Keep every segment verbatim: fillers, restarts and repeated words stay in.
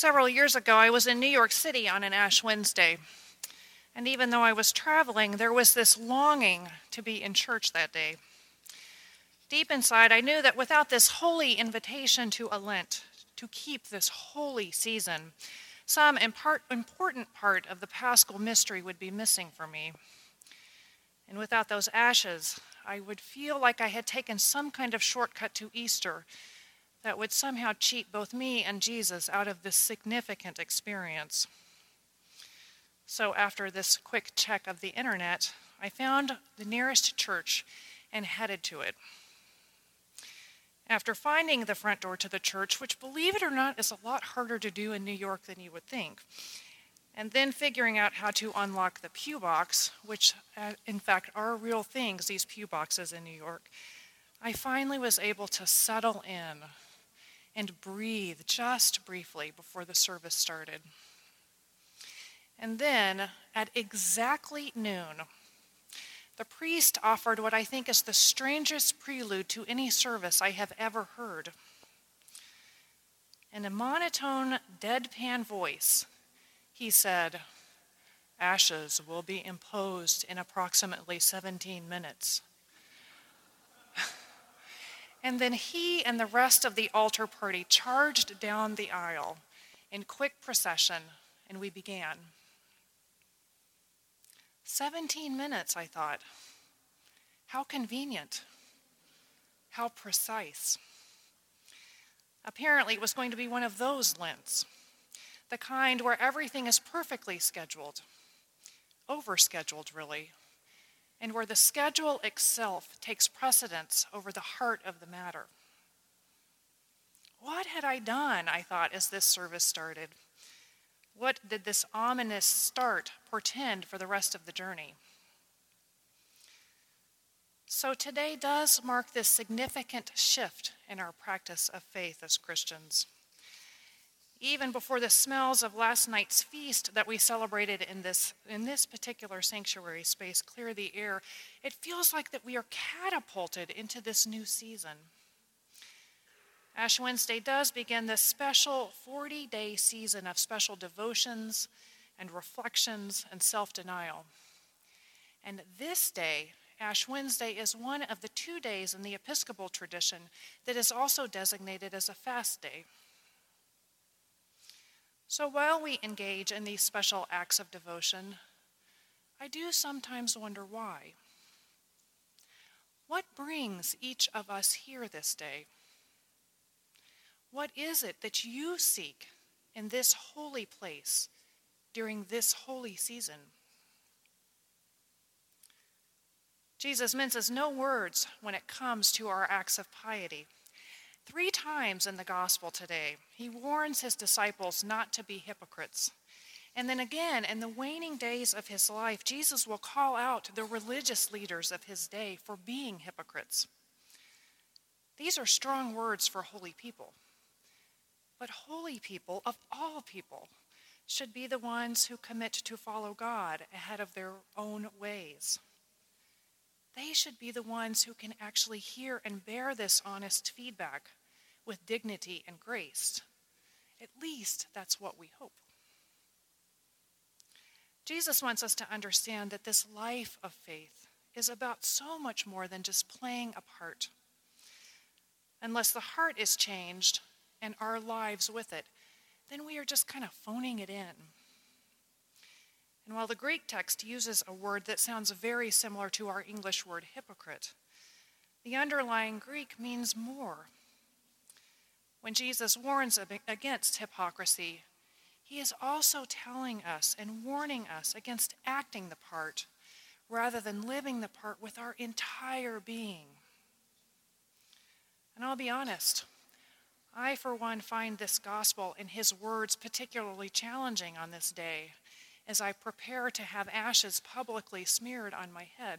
Several years ago, I was in New York City on an Ash Wednesday. And even though I was traveling, there was this longing to be in church that day. Deep inside, I knew that without this holy invitation to a Lent, to keep this holy season, some impart- important part of the Paschal mystery would be missing for me. And without those ashes, I would feel like I had taken some kind of shortcut to Easter that would somehow cheat both me and Jesus out of this significant experience. So after this quick check of the internet, I found the nearest church and headed to it. After finding the front door to the church, which, believe it or not, is a lot harder to do in New York than you would think, and then figuring out how to unlock the pew box, which uh, in fact are real things, these pew boxes in New York, I finally was able to settle in and breathe just briefly before the service started. And then, at exactly noon, the priest offered what I think is the strangest prelude to any service I have ever heard. In a monotone, deadpan voice, he said, "Ashes will be imposed in approximately seventeen minutes. And then he and the rest of the altar party charged down the aisle in quick procession, and we began. Seventeen minutes, I thought. How convenient. How precise. Apparently, it was going to be one of those Lents, the kind where everything is perfectly scheduled, overscheduled, really, and where the schedule itself takes precedence over the heart of the matter. What had I done, I thought, as this service started? What did this ominous start portend for the rest of the journey? So today does mark this significant shift in our practice of faith as Christians. Even before the smells of last night's feast that we celebrated in this, in this particular sanctuary space clear the air, it feels like that we are catapulted into this new season. Ash Wednesday does begin this special forty-day season of special devotions and reflections and self-denial. And this day, Ash Wednesday, is one of the two days in the Episcopal tradition that is also designated as a fast day. So while we engage in these special acts of devotion, I do sometimes wonder why. What brings each of us here this day? What is it that you seek in this holy place during this holy season? Jesus minces no words when it comes to our acts of piety. Three times in the gospel today, he warns his disciples not to be hypocrites. And then again, in the waning days of his life, Jesus will call out the religious leaders of his day for being hypocrites. These are strong words for holy people. But holy people, of all people, should be the ones who commit to follow God ahead of their own ways. They should be the ones who can actually hear and bear this honest feedback with dignity and grace. At least that's what we hope. Jesus wants us to understand that this life of faith is about so much more than just playing a part. Unless the heart is changed and our lives with it, then we are just kind of phoning it in. And while the Greek text uses a word that sounds very similar to our English word hypocrite, the underlying Greek means more. When Jesus warns against hypocrisy, he is also telling us and warning us against acting the part rather than living the part with our entire being. And I'll be honest, I, for one, find this gospel and his words particularly challenging on this day as I prepare to have ashes publicly smeared on my head.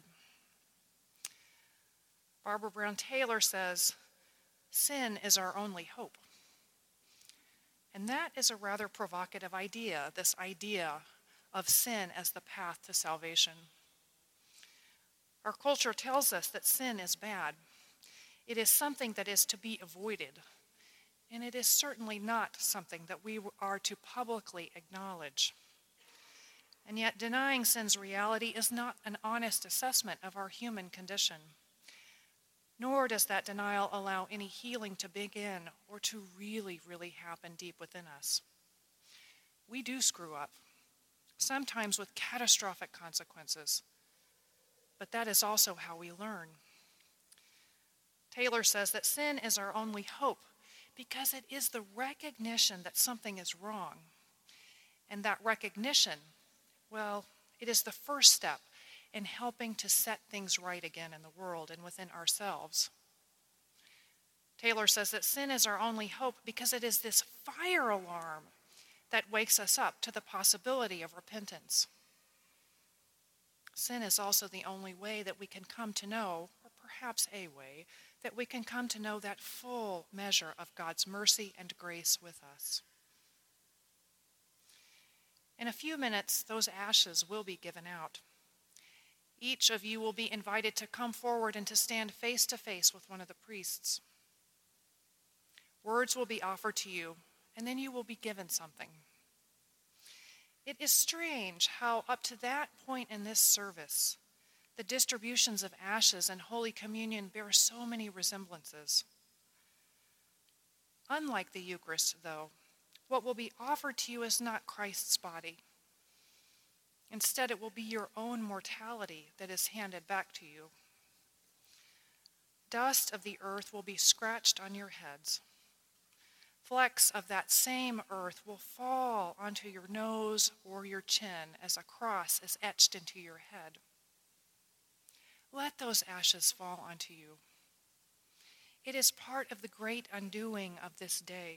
Barbara Brown Taylor says, "Sin is our only hope." And that is a rather provocative idea, this idea of sin as the path to salvation. Our culture tells us that sin is bad. It is something that is to be avoided. and it is certainly not something that we are to publicly acknowledge. And yet, denying sin's reality is not an honest assessment of our human condition, nor does that denial allow any healing to begin or to really, really happen deep within us. We do screw up, sometimes with catastrophic consequences, but that is also how we learn. Taylor says that sin is our only hope because it is the recognition that something is wrong. And that recognition, well, it is the first step in helping to set things right again in the world and within ourselves. Taylor says that sin is our only hope because it is this fire alarm that wakes us up to the possibility of repentance. Sin is also the only way that we can come to know, or perhaps a way, that we can come to know that full measure of God's mercy and grace with us. In a few minutes, those ashes will be given out. Each of you will be invited to come forward and to stand face to face with one of the priests. Words will be offered to you, and then you will be given something. It is strange how up to that point in this service, the distributions of ashes and Holy Communion bear so many resemblances. Unlike the Eucharist, though, what will be offered to you is not Christ's body. Instead, it will be your own mortality that is handed back to you. Dust of the earth will be scratched on your heads. Flecks of that same earth will fall onto your nose or your chin as a cross is etched into your head. Let those ashes fall onto you. It is part of the great undoing of this day.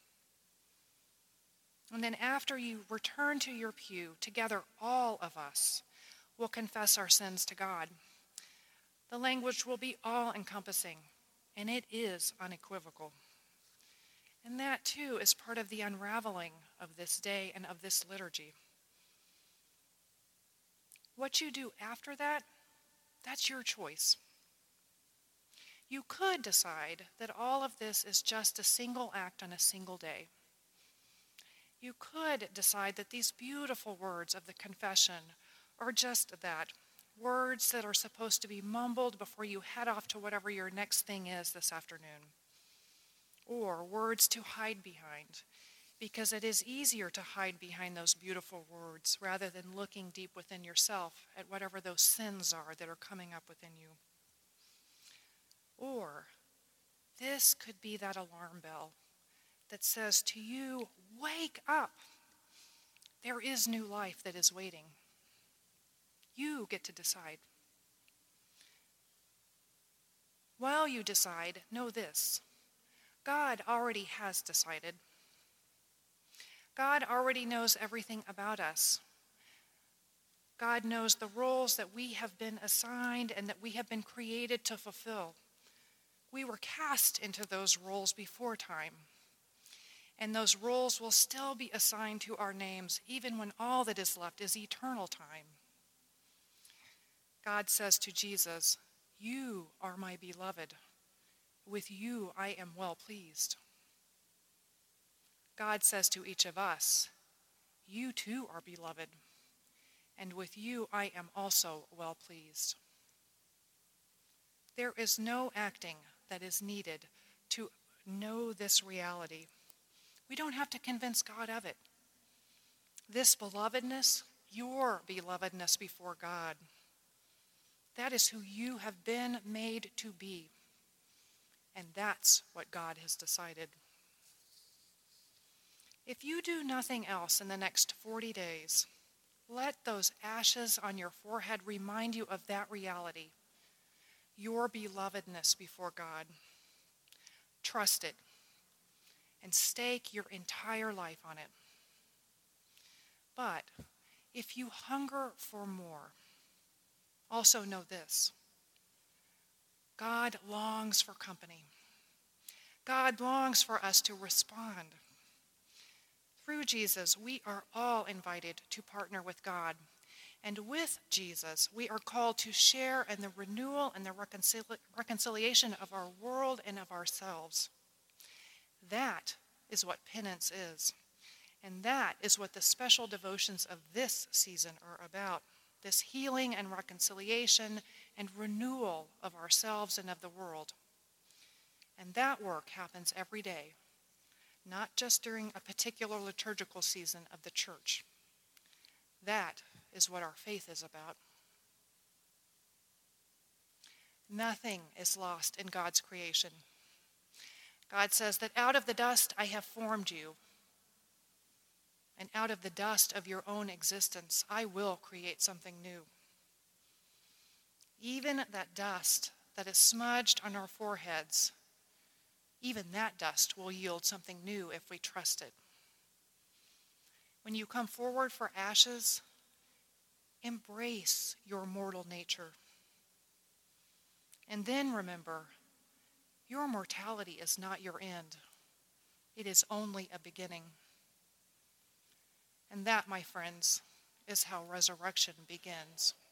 And then after you return to your pew, together all of us will confess our sins to God. The language will be all-encompassing, and it is unequivocal. And that, too, is part of the unraveling of this day and of this liturgy. What you do after that, that's your choice. You could decide that all of this is just a single act on a single day. You could decide that these beautiful words of the confession are just that, words that are supposed to be mumbled before you head off to whatever your next thing is this afternoon. Or words to hide behind, because it is easier to hide behind those beautiful words rather than looking deep within yourself at whatever those sins are that are coming up within you. Or this could be that alarm bell that says to you, wake up. There is new life that is waiting. You get to decide. While you decide, know this. God already has decided. God already knows everything about us. God knows the roles that we have been assigned and that we have been created to fulfill. We were cast into those roles before time. And those roles will still be assigned to our names, even when all that is left is eternal time. God says to Jesus, "You are my beloved. With you I am well pleased." God says to each of us, "You too are beloved, and with you I am also well pleased." There is no acting that is needed to know this reality. We don't have to convince God of it. This belovedness, your belovedness before God, that is who you have been made to be. And that's what God has decided. If you do nothing else in the next forty days, let those ashes on your forehead remind you of that reality, your belovedness before God. Trust it and stake your entire life on it. But if you hunger for more, also know this. God longs for company. God longs for us to respond. Through Jesus, we are all invited to partner with God. And with Jesus, we are called to share in the renewal and the reconcili- reconciliation of our world and of ourselves. That is what penance is. And that is what the special devotions of this season are about. This healing and reconciliation and renewal of ourselves and of the world. And that work happens every day, not just during a particular liturgical season of the church. That is what our faith is about. Nothing is lost in God's creation. God says that out of the dust I have formed you, and out of the dust of your own existence I will create something new. Even that dust that is smudged on our foreheads, even that dust will yield something new if we trust it. When you come forward for ashes, embrace your mortal nature. And then remember, your mortality is not your end. It is only a beginning. And that, my friends, is how resurrection begins.